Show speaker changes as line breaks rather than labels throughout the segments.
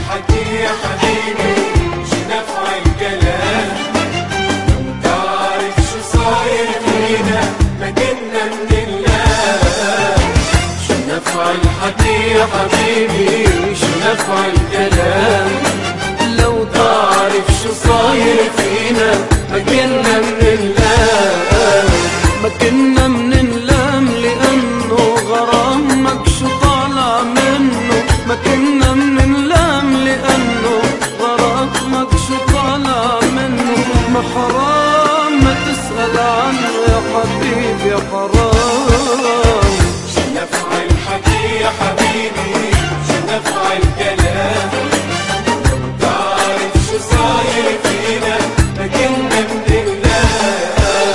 الحكي يا حبيبي شو نفع الكلام، لو تعرف شو صاير فينا ما كنا منلام. شو نفع الحكي يا حبيبي شو نفع الكلام، لو تعرف شو صاير فينا ما كنا منلام.
ما كنا منلام لأنه غرامك شو طالع منه، ما كنا منلام لأنه غرامك شو طالع منه. ما حرام ما تسأل عنه يا حبيبي يا حرام.
شو نفع الحكي يا حبيبي شو نفع الكلام، لو تعرف شو صاير فينا ما كنا منلام.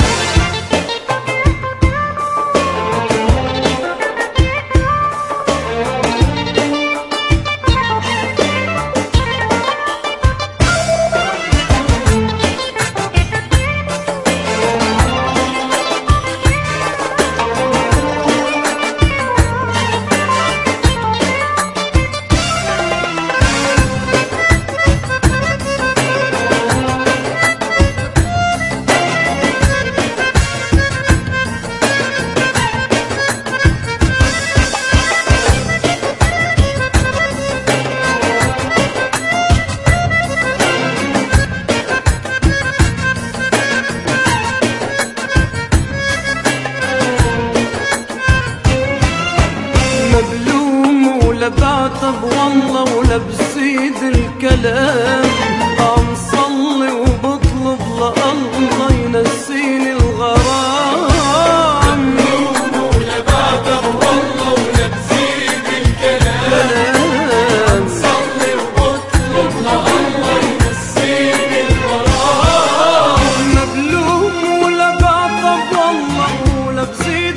مبلوم ولا بعتب والله ولا بزيد الكلام، عم صلي وبطلب لله ينسيني الغرام.
مبلوم ولا بعتب والله ولا بزيد الكلام، صلي وبطلب لله ينسيني الغرام.
مبلوم ولا بعتب والله ولا بزيد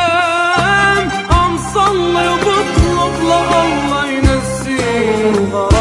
الكلام، عم صلي وبطلب لله ينسيني الغرام.